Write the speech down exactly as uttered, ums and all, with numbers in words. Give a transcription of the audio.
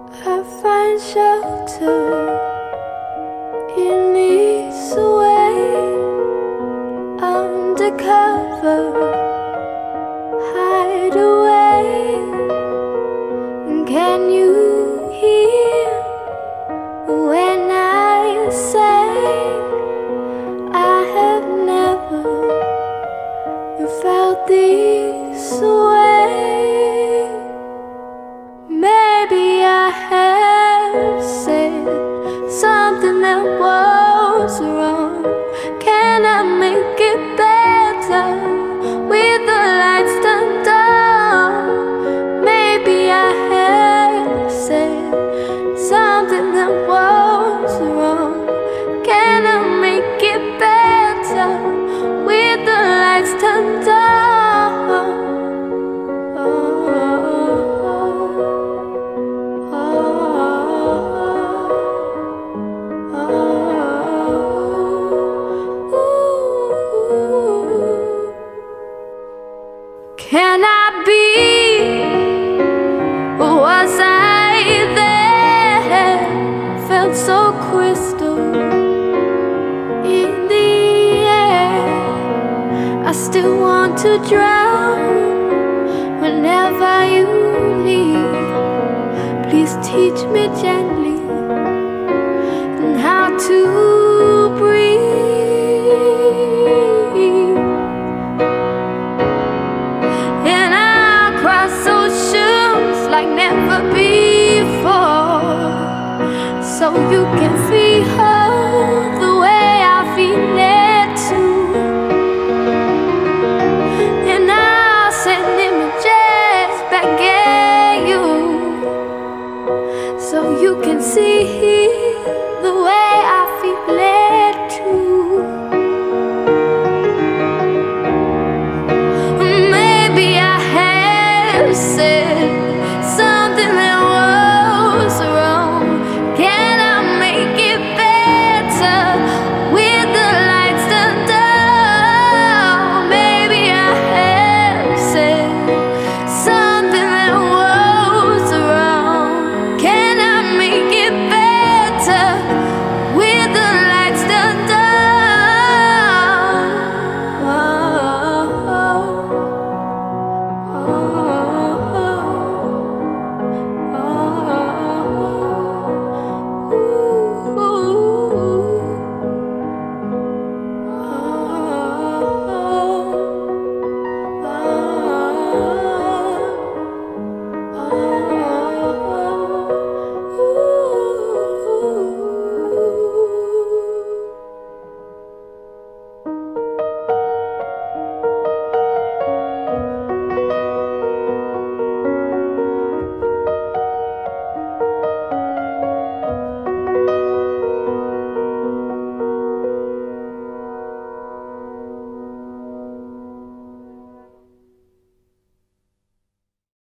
I find shelter in this way, undercover, hide away. And can you hear when I say I have never felt this way? Maybe I have said something that was wrong. Can I make it better with the lights turned on? Maybe I have said something that was wrong. Can I make it better with the lights turned on? Can I be, or was I there? Felt so crystal in the air. I still want to drown whenever you leave. Please teach me gently and how to breathe. Like never before, so you can feel the way I feel it too. And I'll send images back at you, so you can see